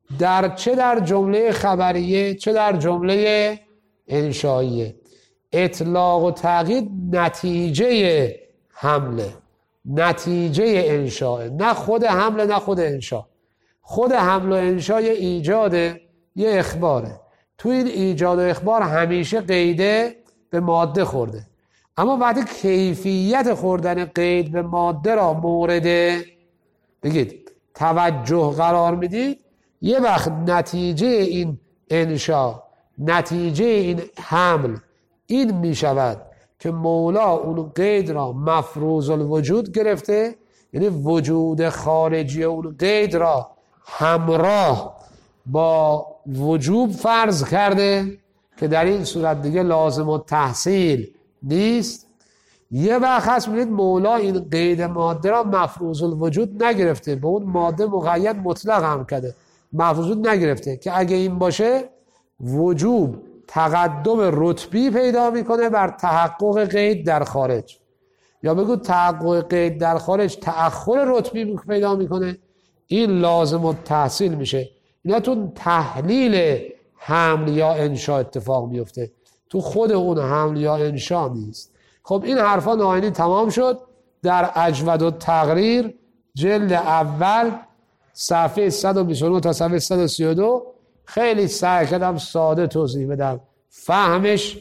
چه در جمله خبریه چه در جمله انشائیه، اطلاق و تقیید نتیجه حمله، نتیجه انشاء، نه خود حمله نه خود انشاء. خود حمل و انشاء یه ایجاده، یه اخباره. تو این ایجاد و اخبار همیشه قیده به ماده خورده، اما وقتی کیفیت خوردن قید به ماده را مورد بگید توجه قرار میدید، یه وقت نتیجه این انشاء، نتیجه این حمل این میشود که مولا اون قید را مفروض الوجود گرفته، یعنی وجود خارجی اون قید را همراه با وجوب فرض کرده که در این صورت دیگه لازم التحصیل نیست. یه وقت هست میدید مولا این قید ماده را مفروض الوجود نگرفته، به اون ماده مقید مطلق هم کرده، مفروض الوجود نگرفته، که اگه این باشه وجوب تقدم رتبی پیدا میکنه بر تحقق قید در خارج، یا بگو تحقق قید در خارج تأخر رتبی پیدا میکنه، این لازم التحصیل میشه. اینا تو تحلیل حمل یا انشاء اتفاق میفته، تو خود اون حمل یا انشاء نیست. خب این حرفا ناینی تمام شد. در اجود التقریر جلد اول صفحه 129 تا صفحه 132 خیلی سعی کردم ساده توضیح بدم، فهمش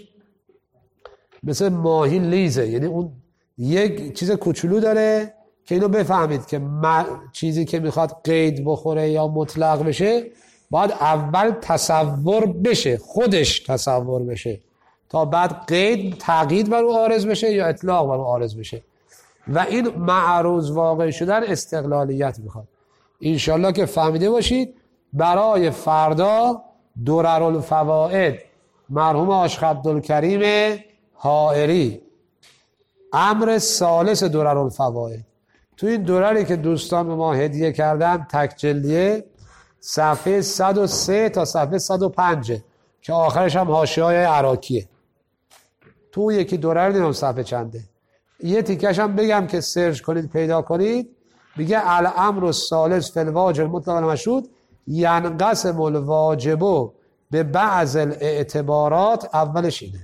مثل ماهی لیزه، یعنی اون یک چیز کوچولو داره که اینو بفهمید که چیزی که میخواد قید بخوره یا مطلق بشه باید اول تصور بشه، خودش تصور بشه، تا بعد قید تقیید بر اون عارض بشه یا اطلاق بر اون عارض بشه. و این معروض واقع شدن استقلالیت میخواد. انشالله که فهمیده باشید. برای فردا دررالفوائد مرحوم عاشق عبدالکریم حائری، امر ثالث دررالفوائد، تو این درری که دوستان به ما هدیه کردن تک جلدیه، صفحه 103 تا صفحه 105 که آخرش هم حاشیه‌های عراقیه. تو یکی درر نمیم صفحه چنده، یه تیکش هم بگم که سرچ کنید پیدا کنید، میگه الامر الثالث فی الواجب المطلق المشروط ینقسم الواجب به بعض الاعتبارات. اولش اینه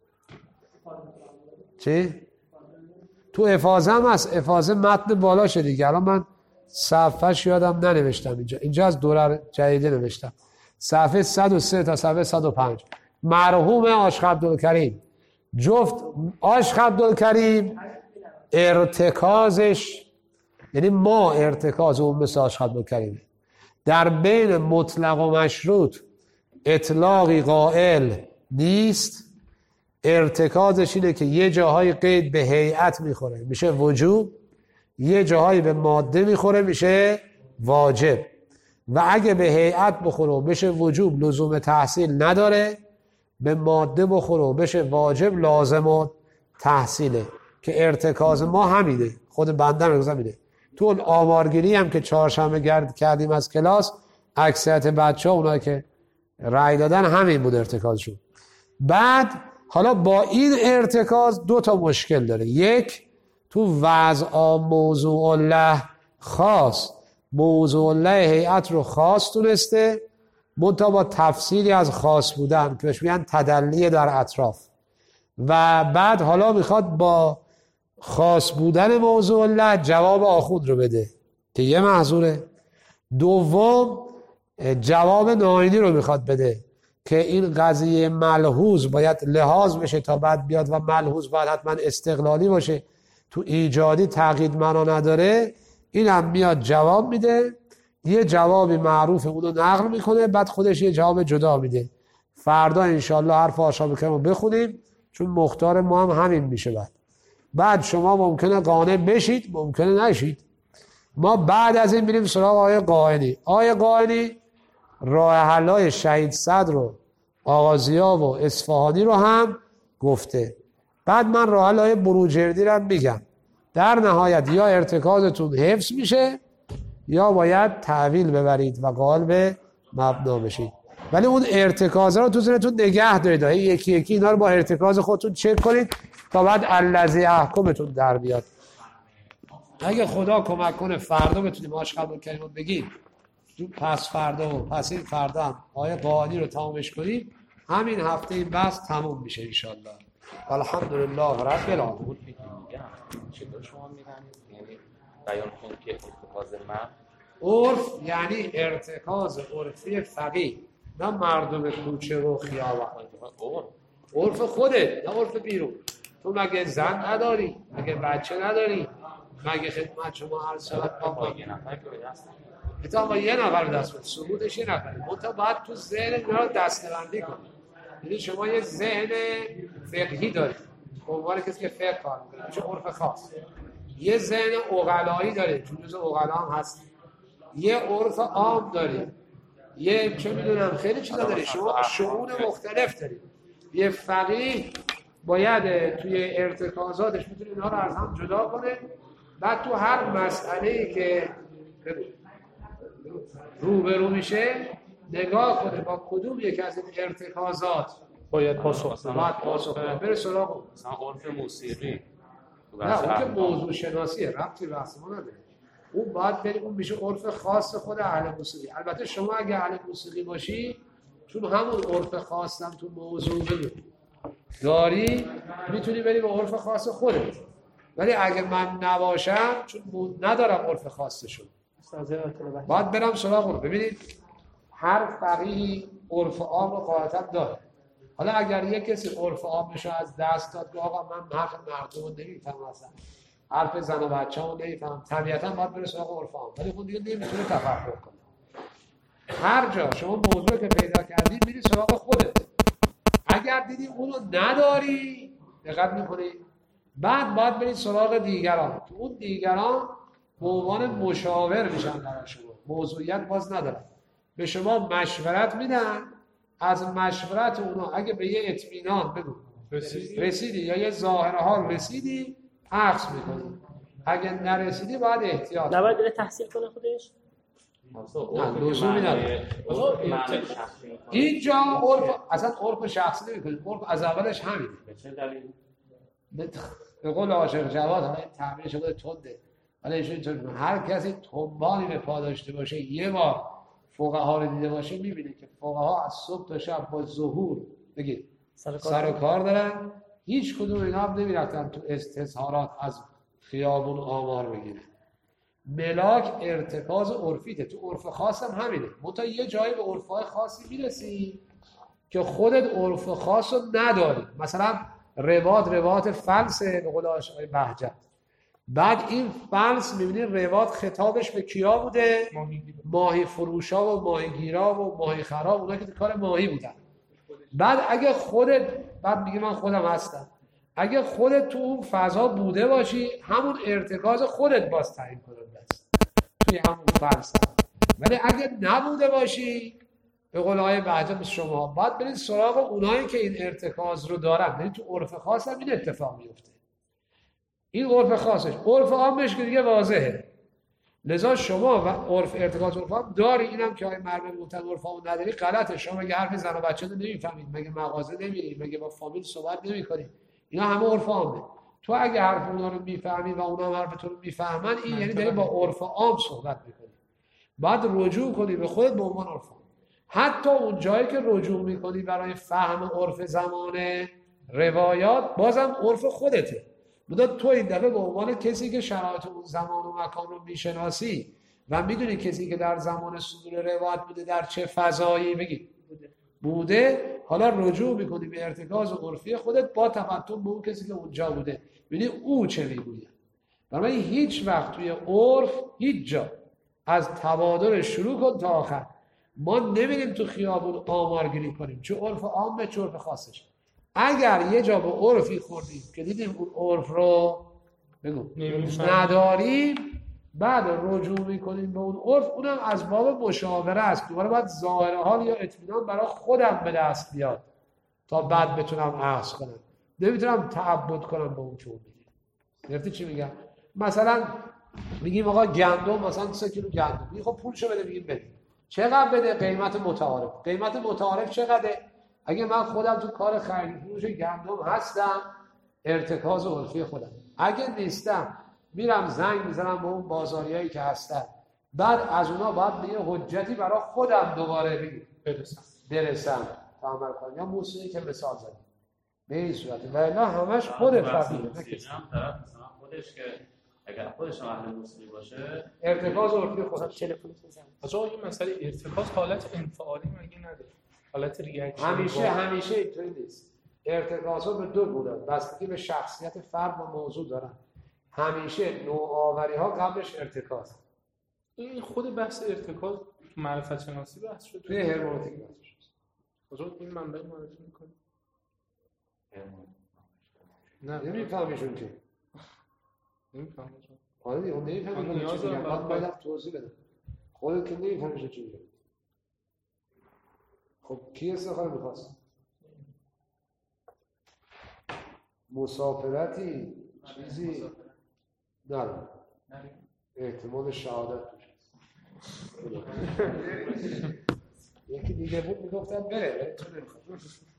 چی؟ تو افاظه هم هست، افاظه متن بالاشه دیگه، الان من صفحهش یادم ننوشتم، اینجا از درر جدیده نوشتم، صفحه 103 تا صفحه 105. مرحوم عاشق عبدالکریم، جفت عاشق عبدالکریم ارتکازش، یعنی ما ارتکاز اون مثل عاشق عبدالکریم در بین مطلق و مشروط اطلاقی قائل نیست. ارتکازش اینه که یه جاهای قید به هیئت میخوره میشه وجوب، یه جاهایی به ماده میخوره میشه واجب، و اگه به هیئت بخوره بشه وجوب لزوم تحصیل نداره، به ماده بخوره بشه واجب لازم تحصیله، که ارتکاز ما همینه، خود بنده هم میده. تو اون آمارگیری هم که چهارشنبه گرد کردیم از کلاس، اکثریت بچه‌ها اونایی که رأی دادن همین بود ارتکازشون. بعد حالا با این ارتکاز دو تا مشکل داره. یک، تو وضع موضوع الله خاص، موضوع الله هیئت رو خاص تونسته، منتها با تفصیلی از خاص بودن که بهش میگن تدلی در اطراف، و بعد حالا میخواد با خاص بودن موضوع الله جواب آخوند رو بده که یه محظوره. دوم، جواب ناینی رو میخواد بده که این قضیه ملحوظ باید لحاظ بشه تا بعد بیاد، و ملحوظ باید حتما استقلالی باشه، تو ایجادی تقیید معنا نداره. این هم میاد جواب میده، یه جوابی معروف اونو نقل میکنه، بعد خودش یه جواب جدا میده. فردا انشالله حرف عاشق رو بخونیم، چون مختار ما هم همین میشه. بعد شما ممکنه قانع بشید، ممکنه نشید، ما بعد از این میریم سراغ آقای قائنی. آقای قائنی راه حل‌های شهید صدر و آغازیاب و اصفهانی رو هم گفته. بعد من راه حل‌های بروجردی رو هم میگم. در نهایت یا ارتکازتون حفظ میشه یا باید تعویل ببرید و قائل به مبنا بشید. ولی اون ارتکاز رو تو ذهنتون نگه دارید. یکی یکی اینا رو با ارتکاز خودتون چک کنید تا بعد الذی احکمتون در بیاد. اگه خدا کمک کنه فردا بتونیم آشغال کریمو بگیم، پس فردا و پس این فردا هم آیه قائنی رو تمامش کنیم، همین هفته این بحث تموم میشه ان شاء الله. الحمدلله رب العالمین. چطور شما می‌دونید یعنی بیان کنید که ارتکاز من عرف یعنی ارتکاز عرفی فقیه، نه مردم کوچه و خیابان. عرف خودت، نه عرف بیرون. تو مگه زن نداری؟ مگه بچه نداری؟ مگه خدمت شما هر ساعت با یه نفر که هست؟ تا با یه نفر به دست بود، ثبوتش یه نفره. منتها باید تو ذهن اینا رو دسته‌بندی کنی. یعنی شما یه ذهن فقهی دارید، به عنوان کسی که فقه کار می‌کنه، چه عرف خاص. یه ذهن عقلایی دارید، چون جزء عقلا هم هست. یه عرف عام دارید. یه چه میدونم خیلی چیزا دارید. شما شؤون مختلف دارید. یه فقیه باید توی ارتکازاتش میتونه اینها رو از هم جدا کنه. بعد تو هر مسئله‌ای که روبرو میشه نگاه کنه با کدوم یک از این ارتکازات باید پاسخ کنه. بره سراغ مثلا عرف موسیقی. نه اون که موضوع شناسیه، ربطی به اصلا نداره. اون باید بریم اون میشه عرف خاص خود اهل موسیقی. البته شما اگه اهل موسیقی باشی، چون همون عرف خاصم تو موضوع داری، میتونی بری به عرف خاص خودت. ولی اگه من نباشم، چون ندارم عرف خاصشون، باید برم سراغ اون. ببینید هر فقیهی عرف عام رو قاعدتا داره. حالا اگر یک کسی عرف عامش رو از دست داد که آقا من حرف مردم رو نمیفهمم، اصلا حرف زن و بچه رو نمیفهمم، طبیعتا باید بره سراغ عرف عام. ولی خود دیگه نمیتونه تفکر کنه. هر جا شما موضوع که پیدا کردی میری سراغ خودت. اگر دیدی اونو نداری، دقت میکنی، بعد باید برید سراغ دیگران. تو اون دیگران به عنوان مشاور میشن برای شما، موضوعیت باز ندارن، به شما مشورت میدن. از مشورت اونا اگه به یه اطمینان بگو رسیدی یا یه ظاهر حال رسیدی، عکس میکنی. اگه نرسیدی باید احتیاط نباید بره تحصیل کنه خودش. نه لزومی نداره. اینجا عرف اصلا عرف شخصی نمی‌کنه، عرف از اولش همینه. به چه دلیل؟ به قول عاشق جواد، حالا این تعبیرش خود تنده، ولی ایشون اینطور هر کسی تنبانی به پا داشته باشه، یه بار فقها رو دیده باشه، می‌بینه که فقها از صبح تا شب با ظهور بگید سر و کار دارن. هیچ کدوم اینا هم نمی‌رفتن تو استظهارات از خیابون آمار بگیرن. ملاک ارتکاز عرفیته. تو عرف خاص هم همینه. منتها یه جایی به عرفای خاصی میرسی که خودت عرف خاص رو نداری. مثلا روات فلسه به قول آقای بهجت. بعد این فلس میبینی روات خطابش به کیا بوده؟ ماهی فروشا و ماهیگیرا و ماهی خراب، اونا که کار ماهی بودن. بعد اگه خودت، بعد میگه من خودم هستم، اگه خودت تو اون فضا بوده باشی، همون ارتکاز خودت باز تعیین کننده است توی همون فلسفه. ولی اگه نبوده باشی، به قول آقای بهجت شما باید برید سراغ اونایی که این ارتکاز رو دارن. یعنی تو عرف خاص هم این اتفاق میفته. این عرف خاصش، عرف عامش که دیگه واضحه. لذا شما و عرف ارتکاز عرف عام داری. اینم که آقای مرمن گفتن عرف عام نداری غلطه. شما مگه حرف زن و بچه رو نمیفهمید؟ مگه مغازه نمیرید؟ مگه با فامیل صحبت نمی‌کنید؟ اینا همه عرف عامه. تو اگه حرف اونا رو میفهمی و اونا هم حرف تو رو میفهمن، این یعنی داری با عرف عام صحبت میکنی. بعد رجوع کنی به خودت به عنوان عرف عام. حتی اون جایی که رجوع میکنی برای فهم عرف زمان روایات، بازم عرف خودته. مدت تو این دفعه به عنوان کسی که شرایط اون زمان و مکان رو میشناسی و میدونی کسی که در زمان صدور روایت بوده در چه فضایی بوده، حالا رجوع میکنی به ارتکاز عرفی خودت با تمتم به اون کسی که اونجا بوده، ببینی او چه میگوید. برای هیچ وقت توی عرف هیچ جا از تبادل شروع کن تا آخر. ما نمیریم تو خیابون آمارگیری کنیم، چه عرف عامه چه عرف خاصش. اگر یه جا به عرفی خوردیم که دیدیم اون عرف رو نداریم، بعد رجوع میکنیم به اون عرف، اونم از باب مشاوره است. دوباره باید ظاهر حال یا اطمینان برای خودم به دست بیاد تا بعد بتونم اخذ کنم. نمیتونم تعبد کنم به اون چون میگه. گرفتی چی میگم؟ مثلا میگیم آقا گندم مثلا 3 کیلو گندم، میگه خب پولشو بده، میگیم بده. چقدر بده؟ قیمت متعارف. قیمت متعارف چقدره؟ اگه من خودم تو کار خرید فروش گندم هستم، ارتکاز عرفی خودم. اگه نیستم میرم زنگ میزنم به اون بازاریایی که هستن، بعد از اونا باید به یه حجتی برای خودم دوباره برسم تا عمل کنم. یا موسیقی که مثال زدیم به این صورته، ولی نه همش خود فقیره. هم طرف مثلا خودش که اگر خودش اهل موسیقی باشه ارتکاز عرفی خودش. تلفن بزن. آقا این مسئله ارتکاز حالت انفعالی مگه نداره؟ حالت ریاکشن همیشه اینطوری نیست. ارتکازها به 2 گونه بستگی به شخصیت فرد و موضوع دارن. همیشه نوآوری ها قبلش ارتکاز. این خود بحث ارتکاز معرفت شناسی بحث شده توی هرمنوتیک بحث شده. آقا این منبع معرفی می‌کنه. نه نمیفهمیشون که. نمی‌فهمم. آره دیگه نمیفهمم نیاز چی میگم. دارم باید توضیح بدم. خودت که نمیفهمیش چی میگم. خب کی استخاره می‌خواست؟ مسافرتی چیزی نداره. احتمال شهادت توش یکی دیگه بود میگفتن بره تو نمیخواد.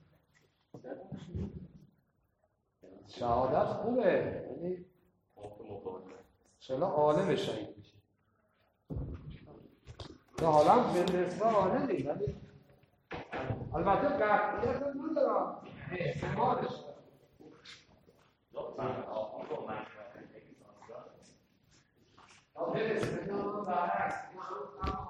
شهادت خوبه، یعنی انشالله عالم شهید میشه. که حالا به نسبه عالمی، ولی البته قطعیت ندارم احتمالش. برعکس